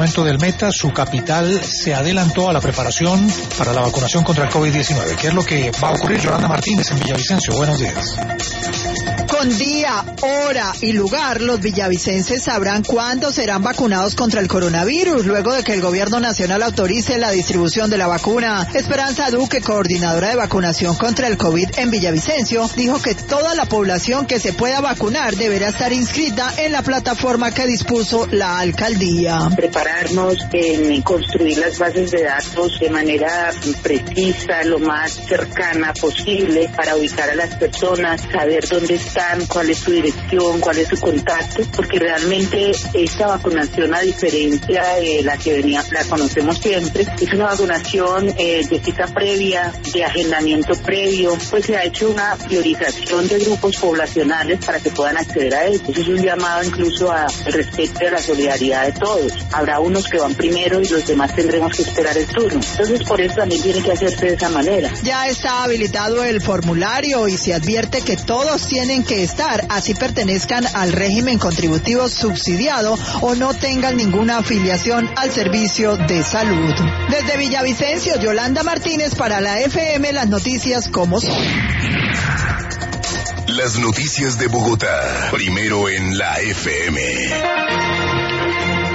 Momento del Meta, su capital se adelantó a la preparación para la vacunación contra el COVID-19. ¿Qué es lo que va a ocurrir? Yolanda Martínez en Villavicencio. Buenos días. Con día, hora y lugar, los villavicenses sabrán cuándo serán vacunados contra el coronavirus, luego de que el gobierno nacional autorice la distribución de la vacuna. Esperanza Duque, coordinadora de vacunación contra el COVID en Villavicencio, dijo que toda la población que se pueda vacunar deberá estar inscrita en la plataforma que dispuso la alcaldía. Prepararnos en construir las bases de datos de manera precisa, lo más cercana posible, para ubicar a las personas, saber dónde están, cuál es su dirección, cuál es su contacto, porque realmente esta vacunación, a diferencia de la que la conocemos siempre, es una vacunación de cita previa, de agendamiento previo, pues se ha hecho una priorización de grupos poblacionales para que puedan acceder a esto. Eso es un llamado incluso al respeto y a la solidaridad de todos. Habrá unos que van primero y los demás tendremos que esperar el turno. Entonces por eso también tiene que hacerse de esa manera. Ya está habilitado el formulario y se advierte que todos tienen que estar, así pertenezcan al régimen contributivo subsidiado o no tengan ninguna afiliación al servicio de salud. Desde Villavicencio, Yolanda Martínez para la FM, las noticias como son. Las noticias de Bogotá, primero en la FM.